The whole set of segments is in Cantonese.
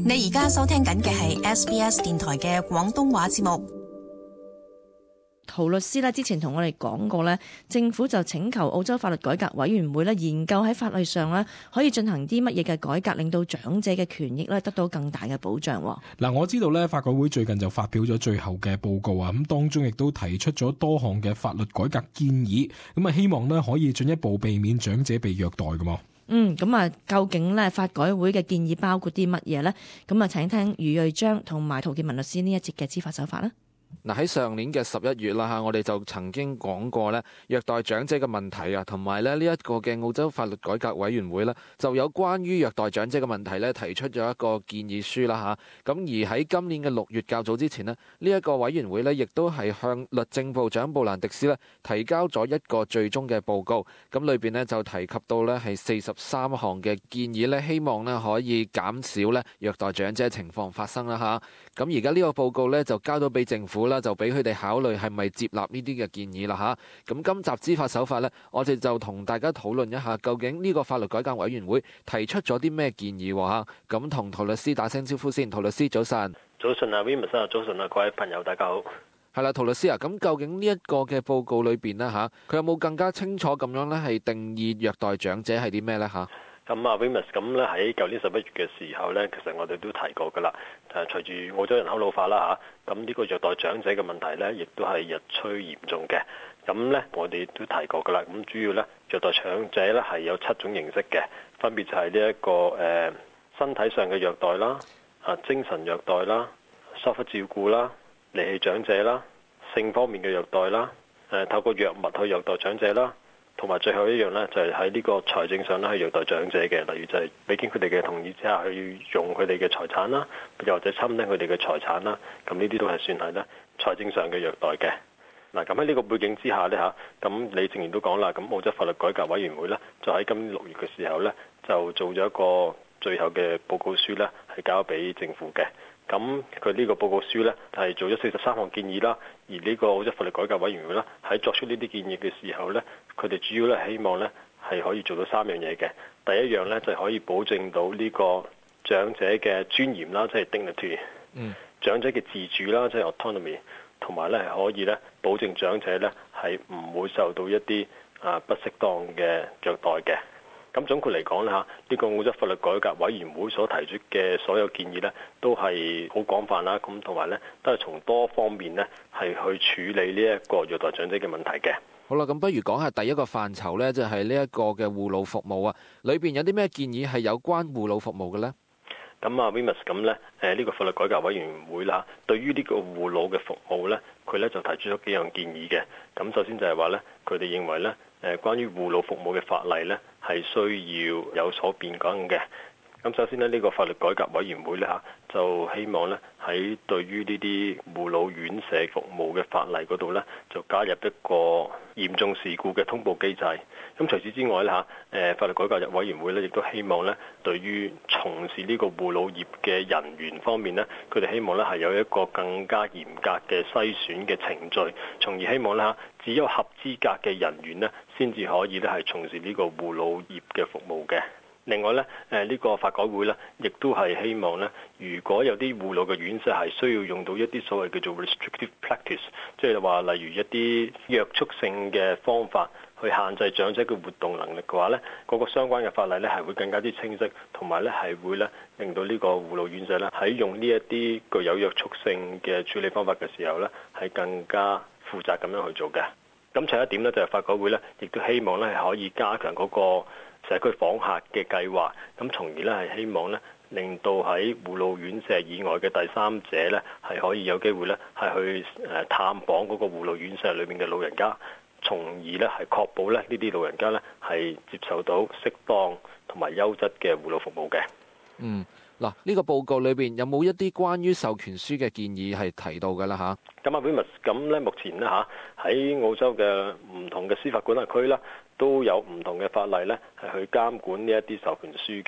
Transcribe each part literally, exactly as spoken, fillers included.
你而家收聽緊嘅係 S B S 電台嘅廣東話節目。 陶律師咧之前同我哋講過咧，政府就請求澳洲法律改革委員會咧研究喺法律上咧可以進行啲乜嘢嘅改革，令到長者嘅權益咧得到更大嘅保障。 嗱，我知道咧法改會最近就發表咗最後嘅報告啊，咁當中亦都提出咗多項嘅法律改革建議，咁啊希望咧可以進一步避免長者被虐待㗎嘛。 嗯，咁啊，究竟咧法改會嘅建議包括啲乜嘢呢？咁啊，請聽余瑞章同埋陶建文律師呢一節嘅知法手法啦。 嗱，喺上年嘅十一月啦嚇，我哋就曾經講過咧虐待長者嘅問題啊，同埋咧呢一個嘅澳洲法律改革委員會咧就有關於虐待長者嘅問題咧提出咗一個建議書啦嚇。咁而喺今年嘅六月較早之前呢，呢一個委員會咧亦都係向律政部長布蘭迪斯咧提交咗一個最終嘅報告。咁裏邊咧就提及到咧係四十三項嘅建議咧，希望咧可以減少咧虐待長者情況發生啦嚇。咁而家呢個報告咧就交到俾政府啦，就俾佢哋考慮係咪接納呢啲嘅建議啦嚇。咁今集知法手法呢，我哋就同大家討論一下，究竟呢個法律改革委員會提出咗啲咩建議嚇。咁同陶律師打聲招呼先，陶律師早晨。 早晨啊 William 啊，早晨啊，各位朋友大家好。 係啦，陶律師啊，咁究竟呢一個嘅報告裏邊呢，嚇，佢有冇更加清楚咁樣呢係定義虐待長者係啲咩呢嚇？ 咁啊 William 咁咧喺舊年十一月嘅時候呢，其實我哋都提過噶啦。誒，隨住澳洲人口老化啦嚇，咁呢個虐待長者嘅問題呢，亦都係日趨嚴重嘅。咁呢，我哋都提過噶啦。咁主要呢，虐待長者呢係有七種形式嘅，分別就係呢一個誒、呃、身體上嘅虐待啦，啊精神虐待啦，疏忽照顧啦，離棄長者啦，性方面嘅虐待啦，誒透過藥物去虐待長者啦。同埋最後一樣呢，就係喺呢個財政上咧去虐待長者嘅，例如就係未經佢哋嘅同意之下去用佢哋嘅財產啦，又或者侵吞佢哋嘅財產啦，咁呢啲都係算係咧財政上嘅虐待嘅。嗱，咁喺呢個背景之下呢，嚇，咁你正如都講啦，咁澳洲法律改革委員會呢，就喺今年六月嘅時候呢，就做咗一個最後嘅報告書呢，係交俾政府嘅。咁佢呢個報告書呢，係做咗四十三項建議啦，而呢個澳洲法律改革委員會呢，喺作出呢啲建議嘅時候呢，佢哋主要呢希望呢係可以做到三樣嘢嘅。第一樣呢，就係可以保證到呢個長者嘅尊嚴啦，即係 dignity，嗯，長者嘅自主啦，即係 autonomy，同埋呢係可以呢保證長者呢係唔會受到一啲啊不適當嘅虐待嘅。咁總括嚟講咧嚇，呢個澳洲法律改革委員會所提出嘅所有建議呢，都係好廣泛啦。咁同埋呢，都係從多方面呢，係去處理呢一個虐待長者嘅問題嘅。 好啦，咁不如講下第一個範疇呢，就係呢一個嘅護老服務啊。裏邊有啲咩建議係有關護老服務嘅呢？ 咁啊 William 咁呢，誒呢個法律改革委員會啦，對於呢個護老嘅服務呢，佢呢就提出咗幾樣建議嘅。咁首先就係話呢，佢哋認為呢，誒關於護老服務嘅法例呢，係需要有所變更嘅。咁首先呢，呢個法律改革委員會呢，嚇，就希望呢喺對於呢啲護老院舍服務嘅法例嗰度呢，就加入一個嚴重事故嘅通報機制。咁除此之外呢，嚇，誒法律改革委員會呢，亦都希望呢，對於從事呢個護老業嘅人員方面呢，佢哋希望呢係有一個更加嚴格嘅篩選嘅程序，從而希望呢，只有合資格嘅人員呢，先至可以呢係從事呢個護老業嘅服務嘅。另外呢，誒呢個法改會呢，亦都係希望呢，如果有啲護老嘅院舍係需要用到一啲所謂叫做 restrictive practice，即係話例如一啲約束性嘅方法去限制長者嘅活動能力嘅話呢，嗰個相關嘅法例呢係會更加之清晰，同埋呢係會呢令到呢個護老院舍呢喺用呢一啲具有約束性嘅處理方法嘅時候呢，係更加負責咁樣去做嘅。咁仲有一點呢，就係法改會呢，亦都希望呢係可以加強嗰個社區訪客嘅計劃，咁從而呢係希望呢令到喺護老院舍以外嘅第三者呢係可以有機會呢係去誒探訪嗰個護老院舍裏面嘅老人家，從而呢係確保呢呢啲老人家呢係接受到適當同埋優質嘅護老服務嘅。 嗯，嗱，呢個報告裏邊有冇一啲關於授權書嘅建議係提到嘅啦嚇？ 咁啊 William 咁呢目前呢嚇喺澳洲嘅唔同嘅司法管轄區啦，都有唔同嘅法例呢係去監管呢一啲授權書嘅。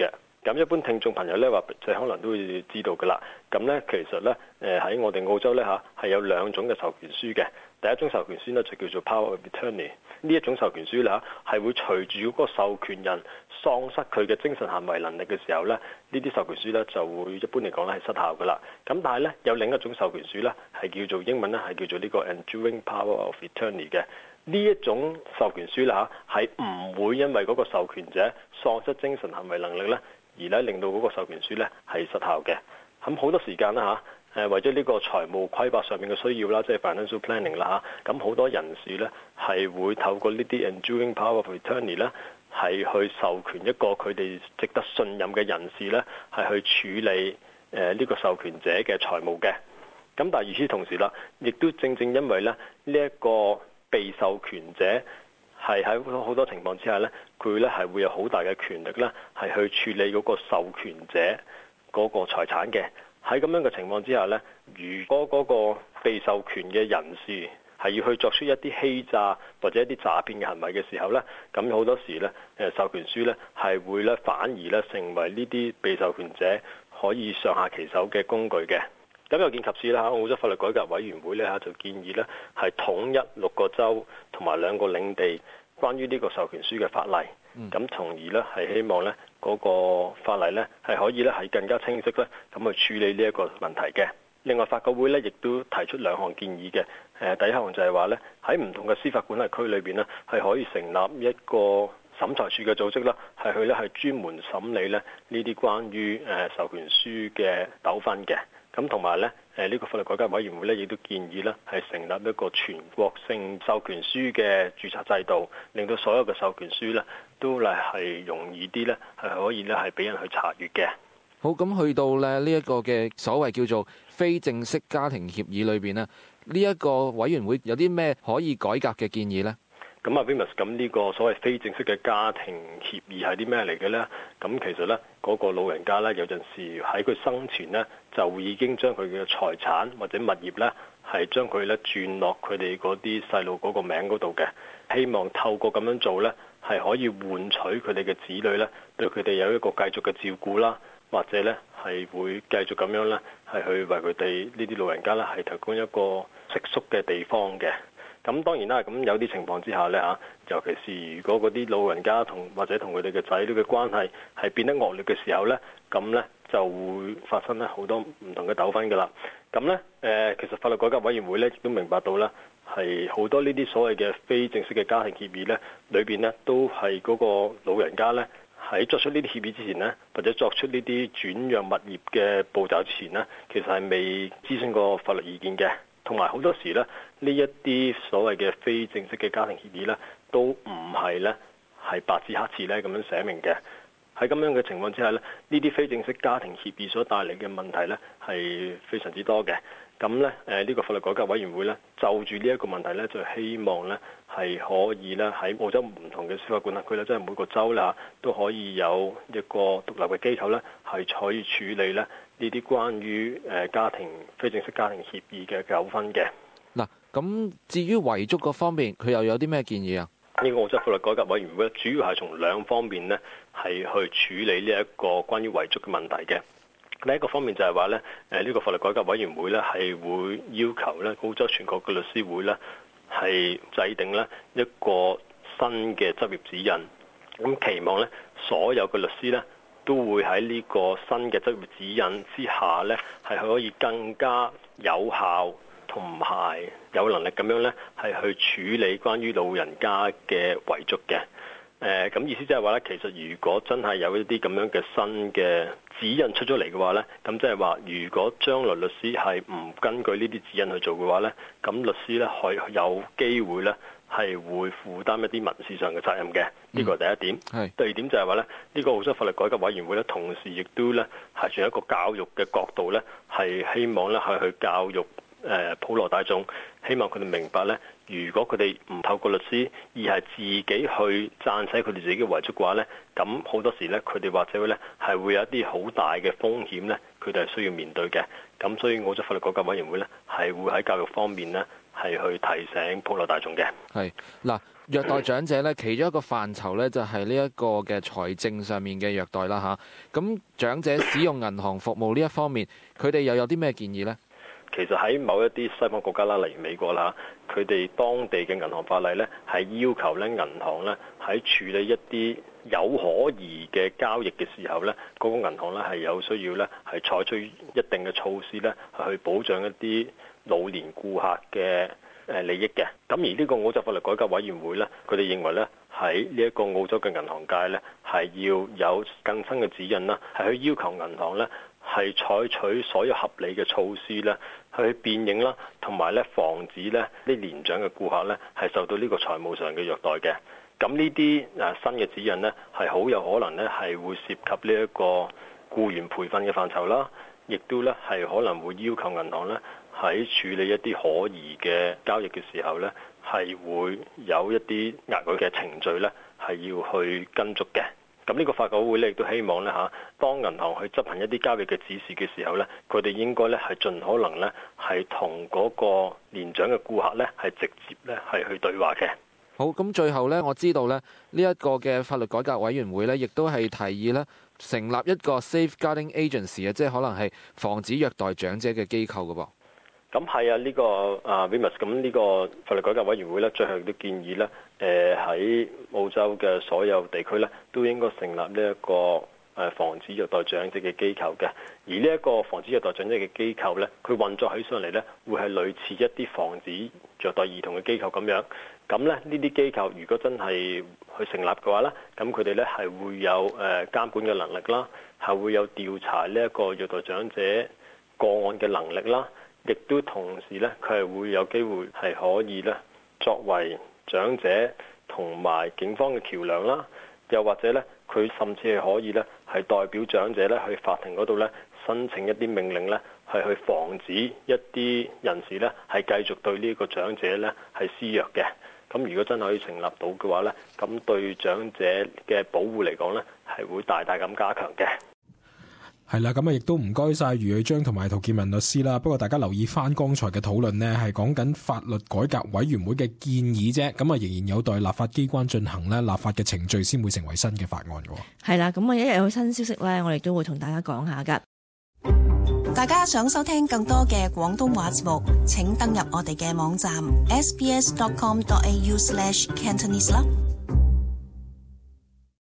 咁一般聽眾朋友咧，或者可能都會知道㗎啦。咁咧其實咧，誒喺我哋澳洲咧嚇係有兩種嘅授權書嘅。第一種授權書呢，就叫做 Power of Attorney。呢一種授權書咧嚇係會隨住嗰個授權人喪失佢嘅精神行為能力嘅時候咧，呢啲授權書咧就會一般嚟講咧係失效㗎啦。咁但係咧有另一種授權書咧係叫做英文咧係叫做呢個 Enduring Power of Attorney 嘅。呢一種授權書啦嚇係唔會因為嗰個授權者喪失精神行為能力咧，而咧令到嗰個授權書咧係失效嘅。咁好多時間啦嚇，誒為咗呢個財務規劃上面嘅需要啦，即係 financial planning 啦嚇，咁好多人士咧係會透過呢啲 enduring power of attorney 咧，係去授權一個佢哋值得信任嘅人士咧，係去處理誒呢個授權者嘅財務嘅。咁但係與此同時啦，亦都正正因為咧呢一個被授權者係喺好多情況之下咧，佢咧係會有好大嘅權力咧，係去處理嗰個授權者嗰個財產嘅。喺咁樣嘅情況之下咧，如果嗰個被授權嘅人士係要去作出一啲欺詐或者一啲詐騙嘅行為嘅時候咧，咁好多時咧誒授權書咧係會咧反而咧成為呢啲被授權者可以上下其手嘅工具嘅。咁有見及此啦，澳洲法律改革委員會咧嚇就建議咧係統一六個州同埋兩個領地關於呢個授權書嘅法例，咁、嗯、從而咧係希望咧嗰個法例咧係可以咧係更加清晰咧咁去處理呢一個問題嘅。另外法改會咧亦都提出兩項建議嘅，誒第一項就係話咧喺唔同嘅司法管轄區裏邊咧係可以成立一個審裁處嘅組織啦，係去咧係專門審理咧呢啲關於誒授權書嘅糾紛嘅。咁同埋咧，誒呢個法律改革委員會咧，亦都建議咧係成立一個全國性授權書嘅註冊制度，令到所有嘅授權書咧都嚟係容易啲咧，係可以咧係俾人去查閲嘅。 好，咁去到咧呢一個嘅所謂叫做非正式家庭協議裏邊呢，呢一個委員會有啲咩可以改革嘅建議呢？ 咁啊 Remus 咁呢個所謂非正式嘅家庭協議係啲咩嚟嘅呢？咁其實呢，嗰個老人家呢，有陣時喺佢生前呢，就已經將佢嘅財產或者物業呢，係將佢呢轉落佢哋嗰啲細路嗰個名嗰度嘅，希望透過咁樣做呢，係可以換取佢哋嘅子女呢，對佢哋有一個繼續嘅照顧啦，或者呢係會繼續咁樣呢，係去為佢哋呢啲老人家呢，係提供一個食宿嘅地方嘅。咁當然啦，咁有啲情況之下呢，嚇，尤其是如果嗰啲老人家同或者同佢哋嘅仔女嘅關係係變得惡劣嘅時候呢，咁呢就會發生咧好多唔同嘅糾紛㗎啦。咁呢，誒，其實法律改革委員會呢亦都明白到啦，係好多呢啲所謂嘅非正式嘅家庭協議呢裏邊呢都係嗰個老人家呢喺作出呢啲協議之前呢，或者作出呢啲轉讓物業嘅步驟之前呢，其實係未諮詢過法律意見嘅。同埋好多時咧，呢一啲所謂嘅非正式嘅家庭協議呢，都唔係呢係白紙黑字呢咁樣寫明嘅。喺咁樣嘅情況之下呢，呢啲非正式家庭協議所帶嚟嘅問題呢，係非常之多嘅。咁呢，誒呢個法律改革委員會呢，就住呢一個問題呢，就希望呢係可以呢喺澳洲唔同嘅司法管轄區呢，即係每個州啦都可以有一個獨立嘅機構呢，係可以處理呢呢啲關於誒家庭非正式家庭協議嘅糾紛嘅。 嗱，咁至於遺囑嗰方面，佢又有啲咩建議啊？ 呢個澳洲法律改革委員會主要係從兩方面呢，係去處理呢一個關於遺囑嘅問題嘅。第一個方面就係話咧，誒呢個法律改革委員會咧係會要求咧澳洲全國嘅律師會咧係制定咧一個新嘅執業指引，咁期望咧所有嘅律師咧都會喺呢個新嘅執業指引之下咧係可以更加有效同埋有能力咁樣咧係去處理關於老人家嘅遺囑嘅。誒咁、呃、意思即係話咧，其實如果真係有一啲咁樣嘅新嘅指引出咗嚟嘅話咧，咁即係話，如果將來律師係唔根據呢啲指引去做嘅話咧，咁律師咧可以有機會咧係會負擔一啲民事上嘅責任嘅。呢個係第一點。係、嗯。第二點就係話咧，呢、呢個澳洲法律改革委員會咧，同時亦都咧係從一個教育嘅角度咧，係希望咧係去教育誒普羅大眾，希望佢哋明白咧。如果佢哋唔透過律師，而係自己去撰寫佢哋自己嘅遺囑嘅話呢，咁好多時呢，佢哋或者呢係會有一啲好大嘅風險呢，佢哋係需要面對嘅。咁所以澳洲法律改革委員會呢係會喺教育方面呢係去提醒普羅大眾嘅。 係嗱，虐待長者咧，其中一個範疇咧就係呢一個嘅財政上面嘅虐待啦吓。咁長者使用銀行服務呢一方面，佢哋又有啲咩建議呢？ 其實喺某一啲西方國家啦，例如美國啦，佢哋當地嘅銀行法例咧係要求咧銀行咧喺處理一啲有可疑嘅交易嘅時候咧，嗰個銀行咧係有需要咧係採取一定嘅措施咧，係去保障一啲老年顧客嘅誒利益嘅。咁而呢個澳洲法律改革委員會咧，佢哋認為咧喺呢一個澳洲嘅銀行界咧係要有更新嘅指引啦，係去要求銀行咧係採取所有合理嘅措施咧，去辨認啦，同埋咧防止咧啲年長嘅顧客咧係受到呢個財務上嘅虐待嘅。咁呢啲誒新嘅指引呢，係好有可能呢係會涉及呢一個僱員培訓嘅範疇啦，亦都呢係可能會要求銀行呢喺處理一啲可疑嘅交易嘅時候呢，係會有一啲額外嘅程序呢係要去跟足嘅。咁呢個法改會呢亦都希望呢嚇，當銀行去執行一啲交易嘅指示嘅時候呢，佢哋應該呢係盡可能呢係同嗰個年長嘅顧客呢係直接呢係去對話嘅。 好，咁最後呢，我知道呢呢一個嘅法律改革委員會呢，亦都係提議呢成立一個 Safeguarding Agency 啊，即係可能係防止虐待長者嘅機構嘅噃。 咁係啊，呢、這個啊 Remus 咁呢個法律改革委員會呢，最後都建議呢，誒、呃、喺澳洲嘅所有地區呢，都應該成立呢一個誒防止虐待長者嘅機構嘅。而呢一個防止虐待長者嘅機構呢，佢運作起上嚟呢，會係類似一啲防止虐待兒童嘅機構咁樣。咁咧，呢啲機構如果真係去成立嘅話咧，咁佢哋咧係會有誒監管嘅能力啦，係會有調查呢一個虐待長者個案嘅能力啦，亦都同時咧，佢係會有機會係可以咧作為長者同埋警方嘅橋梁啦，又或者咧，佢甚至係可以咧係代表長者咧去法庭嗰度咧申請一啲命令咧，係去防止一啲人士咧係繼續對呢個長者咧係施虐嘅。咁如果真係可以成立到嘅話呢，咁對長者嘅保護嚟講呢，係會大大咁加強嘅。 係啦，咁啊，亦都唔該晒余銳章同埋陶建文律師啦。不過大家留意翻剛才嘅討論呢，係講緊法律改革委員會嘅建議啫。咁啊，仍然有待立法機關進行呢立法嘅程序，先會成為新嘅法案嘅。 係啦，咁啊，一日有新消息呢，我哋都會同大家講下噶。 大家想收聽更多嘅廣東話節目，請登入我哋嘅網站 s b s dot com dot a u slash cantonese 啦。